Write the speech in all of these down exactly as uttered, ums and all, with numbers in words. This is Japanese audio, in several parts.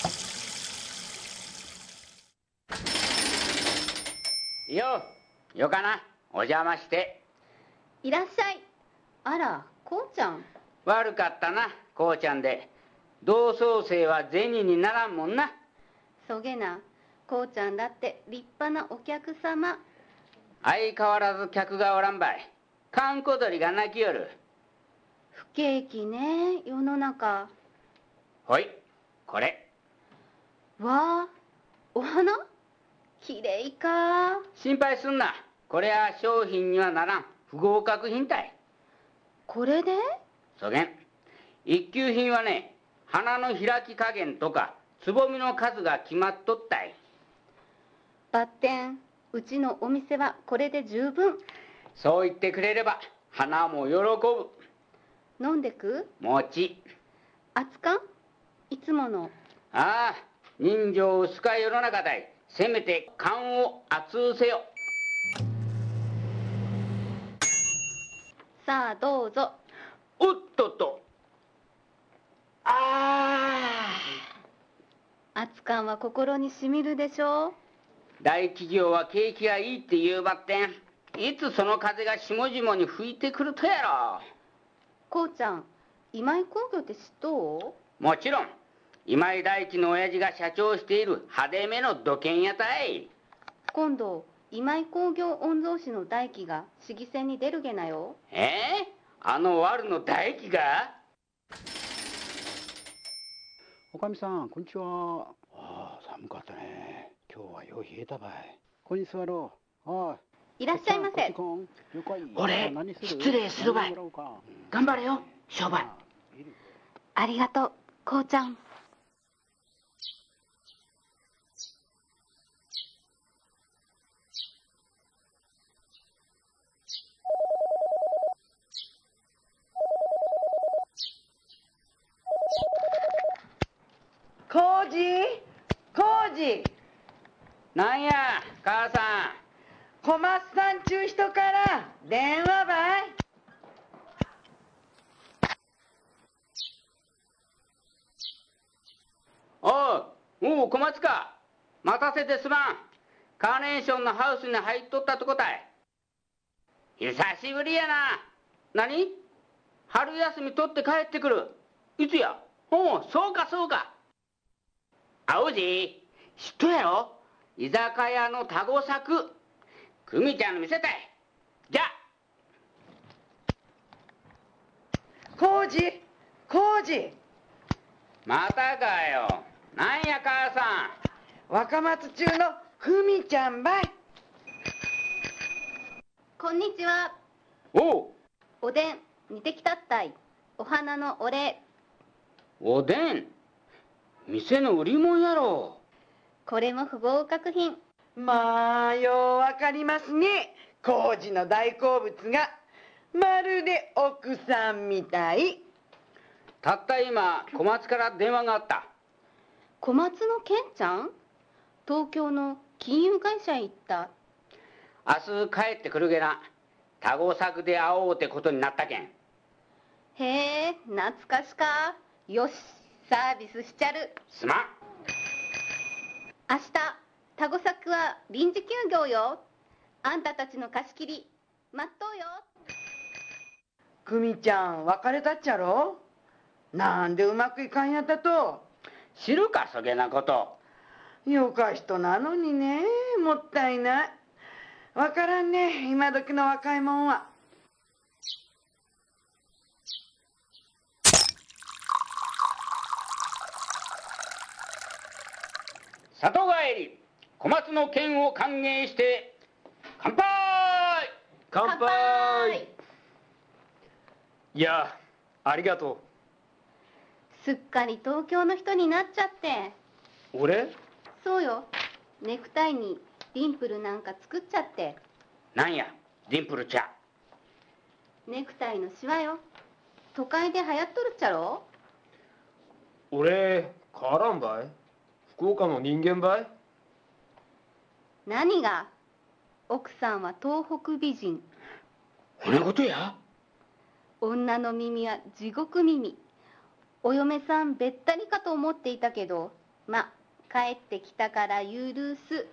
よう、よかな、お邪魔して。 いらっしゃい。あら、こうちゃん。 悪かったな、こうちゃんで。同窓生は銭にならんもんな。 そげな、こうちゃんだって立派なお客様。 相変わらず客がおらんばい。閑古鳥が鳴きよる。 不景気ね、世の中。 ほい、これ。 わあ、お花？きれいか。 心配すんな。これは商品にはならん不合格品たい。 これで？ そげん。一級品はね、花の開き加減とかつぼみの数が決まっとったい。 ばってん、うちのお店はこれで十分。 そう言ってくれれば花も喜ぶ。 飲んでく？ 餅。 熱燗？いつもの。 ああ、人情薄か世の中だい。せめて燗を熱うせよ。 さあどうぞ。 おっとっと。ああ。熱燗は心にしみるでしょう。 大企業は景気がいいって言うばってん。いつその風が下々に吹いてくるとやろ。 こうちゃん、今井工業って知っとう？もちろん。今井大地の親父が社長している派手めの土建屋たい。 今度今井工業御曹司の大輝が市議選に出るげなよ。 えー、あの悪の大輝が？ おかみさん、こんにちは。ああ、寒かったね。今日はよう冷えたばい。ここに座ろう。ああ、 いらっしゃいませ。 俺、失礼するばい。頑張れよ、商売。 ありがとう、こうちゃん。 浩二、浩二。 なんや、母さん。 小松さんちゅう人から電話ばい。 おう、おう、小松か。待たせてすまん。カーネーションのハウスに入っとったとこたい。久しぶりやな。何？春休み取って帰ってくる。いつや？おう、そうかそうか。あおじ、知っとやろ？居酒屋のタゴ作。久美ちゃんの店たい。じゃあ。 浩二、浩二。 またかよ。なんや母さん。若松中のふみちゃんばい。 こんにちは。 おう。 おでん煮てきたったい。お花のお礼。 おでん？店の売り物やろ。 これも不合格品。 まあようわかりますね。浩二の大好物がまるで奥さんみたい。 たった今小松から電話があった。 小松の健ちゃん？東京の金融会社へ行った。 明日帰ってくるげな。タゴ作で会おうってことになったけん。 へえ、懐かしか。よし、サービスしちゃる。 すまん。 明日タゴ作は臨時休業よ。あんたたちの貸し切り待っとうよ。 久美ちゃん別れたっちゃろ。なんでうまくいかんやったと。 知るかそげなこと。 よか人なのにね、もったいない。わからんね、今時の若いもんは。 里帰り小松の件を歓迎して乾杯。 乾杯。 いや、ありがとう。すっかり東京の人になっちゃって。 俺？ そうよ。ネクタイにディンプルなんか作っちゃって。 なんやディンプルちゃ。 ネクタイのシワよ。都会で流行っとるっちゃろ。 俺変わらんばい。福岡の人間ばい。 何が？奥さんは東北美人。 これことや。 女の耳は地獄耳。お嫁さんべったりかと思っていたけど、 ま、帰ってきたから許す。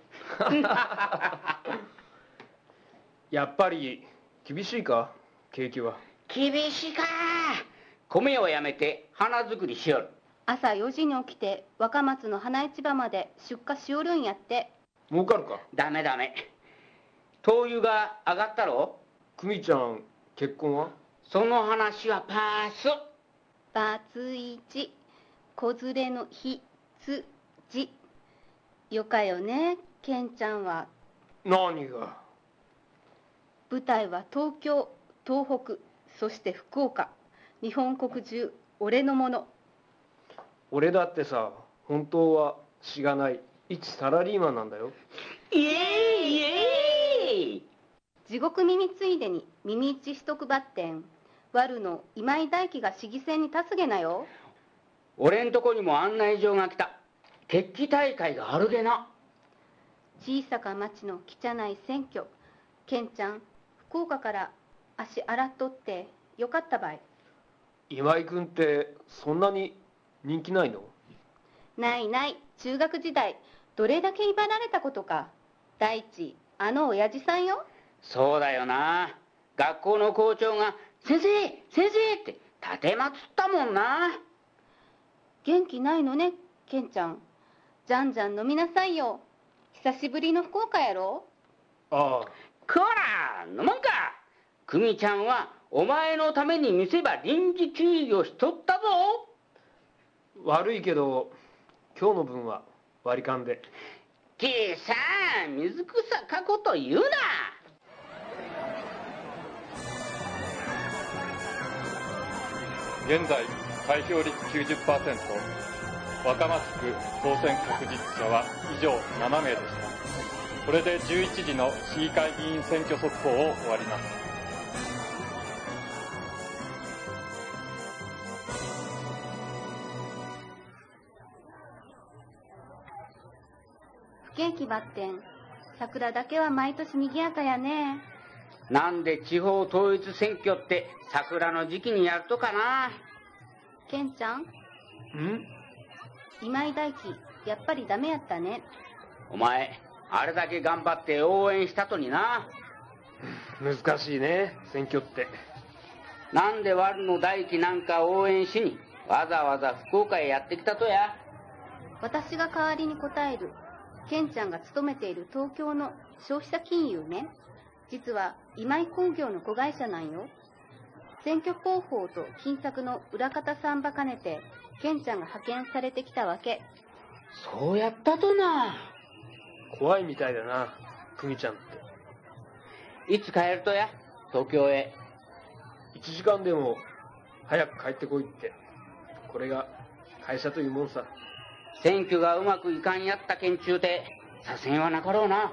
やっぱり厳しいか、景気は。 厳しいか。米をやめて花作りしよる。 朝よじに起きて若松の花市場まで出荷しよるんやって。 儲かるか。 ダメダメ。灯油が上がったろ。 久美ちゃん、結婚は？ その話はパース。 バツイチ、子連れのひつじ。よかよね、ケンちゃんは。 何が？ 舞台は東京、東北、そして福岡。日本国中、俺のもの。 俺だってさ、本当はしがない一サラリーマンなんだよ。 イエーイイエーイ。 地獄耳ついでに耳一しとくばってん。ワルの今井大輝が市議選に立つげなよ。 俺んとこにも案内状が来た。決起大会があるげな。 小さか町の汚い選挙。ケンちゃん、福岡から足洗っとってよかったばい。 今井君ってそんなに人気ないの？ ないない、中学時代どれだけ威張られたことか。第一、あの親父さんよ。 そうだよな。学校の校長が先生先生って立てまつったもんな。 元気ないのね、ケンちゃん。じゃんじゃん飲みなさいよ。久しぶりの福岡やろ。 ああ。 こら飲まんか。久美ちゃんはお前のために店ば臨時休業しとったぞ。 悪いけど今日の分は割り勘で。 きいさん、水草かこと言うな。 現在開票率 きゅうじゅっパーセント、 若松区当選確実者は以上ななめいでした。これでじゅういちじの市議会議員選挙速報を終わります。 不景気ばってん。桜だけは毎年賑やかやね。 なんで地方統一選挙って桜の時期にやるとかな。 ケンちゃん、 ん？ 今井大輝、やっぱりダメやったね。 お前、あれだけ頑張って応援したとにな。 難しいね、選挙って。 なんでワルの大輝なんか応援しにわざわざ福岡へやってきたとや。 私が代わりに答える。ケンちゃんが勤めている東京の消費者金融ね。実は今井工業の子会社なんよ。選挙広報と金策の裏方さんば兼ねて、ケンちゃんが派遣されてきたわけ。 そうやったとな。 怖いみたいだな、久美ちゃんって。 いつ帰るとや、東京へ。 いちじかんでも早く帰ってこいって。これが会社というもんさ。 選挙がうまくいかんやったけんちゅうて左遷はなかろうな。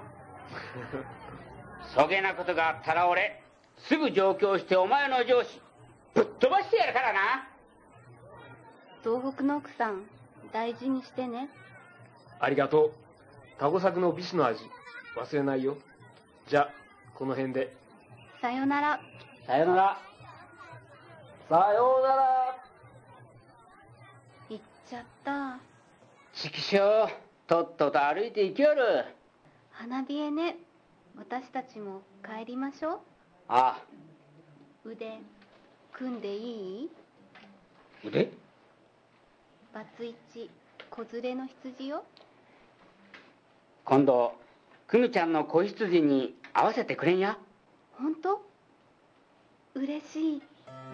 そげなことがあったら俺すぐ上京してお前の上司ぶっ飛ばしてやるからな。 東北の奥さん、大事にしてね。 ありがとう。タゴ作のビスの味忘れないよ。じゃあこの辺で。 さよなら。 さよなら。さようなら。 行っちゃった。 ちきしょう、とっとと歩いて行きよる。 花冷えね。私たちも帰りましょう。 ああ。 腕組んでいい？ 腕？ バツイチ、子連れの羊よ。 今度久美ちゃんの子羊に会わせてくれんや。 本当？嬉しい。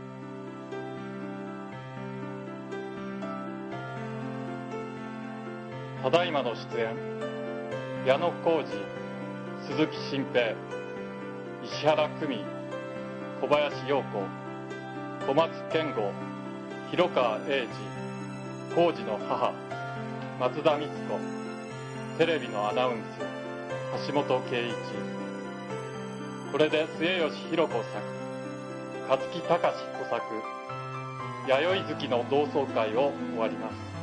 ただいまの出演、矢野浩二、鈴木新平、石原久美、小林陽子、小松健吾、広川英二、浩二の母、松田光子、テレビのアナウンス、橋本圭一。これで末吉弘子作、勝木隆子作、弥生月の同窓会を終わります。